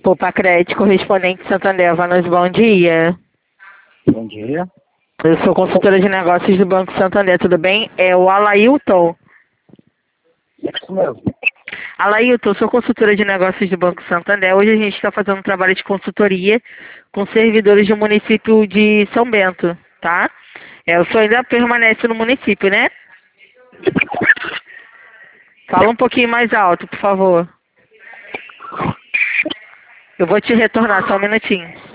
Poupa Crédito Correspondente Santander. Vanos, bom dia. Bom dia. Eu sou consultora de negócios do Banco Santander, tudo bem? É o Alailton. Isso mesmo. Alailton, eu sou consultora de negócios do Banco Santander. Hoje a gente está fazendo um trabalho de consultoria com servidores do município de São Bento, tá? O senhor ainda permanece no município, né? Fala um pouquinho mais alto, por favor. Eu vou te retornar, só um minutinho.